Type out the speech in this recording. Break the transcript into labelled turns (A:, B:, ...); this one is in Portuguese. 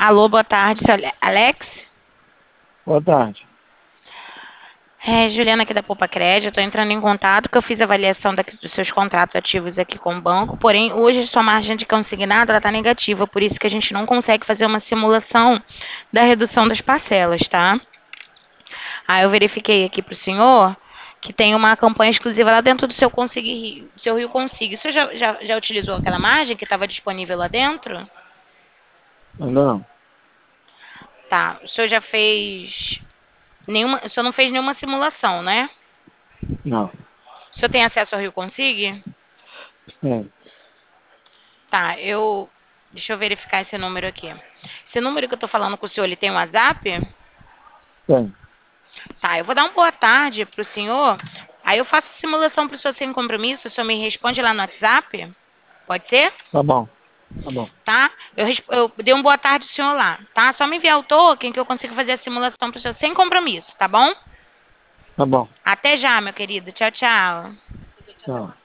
A: Alô, boa tarde, seu Alex.
B: Boa tarde.
A: Juliana aqui da Poupa Crédito. Estou entrando em contato que eu fiz a avaliação dos seus contratos ativos aqui com o banco, porém hoje a sua margem de consignado está negativa, por isso que a gente não consegue fazer uma simulação da redução das parcelas, tá? Aí eu verifiquei aqui para o senhor que tem uma campanha exclusiva lá dentro do seu seu Rio Consigo. O senhor já utilizou aquela margem que estava disponível lá dentro?
B: Ainda não.
A: Tá. O senhor já fez nenhuma. O senhor não fez nenhuma simulação, né?
B: Não.
A: O senhor tem acesso ao Rio Consigo?
B: Tem.
A: Tá, Deixa eu verificar esse número aqui. Esse número que eu tô falando com o senhor, ele tem um WhatsApp?
B: Tem.
A: Tá, eu vou dar uma boa tarde pro senhor. Aí eu faço a simulação pro senhor sem compromisso. O senhor me responde lá no WhatsApp? Pode ser?
B: Tá bom. Tá bom.
A: Tá? Eu dei uma boa tarde pro senhor lá, tá? Só me enviar o token que eu consigo fazer a simulação pro senhor sem compromisso, tá bom?
B: Tá bom.
A: Até já, meu querido. Tchau, tchau.
B: Tchau.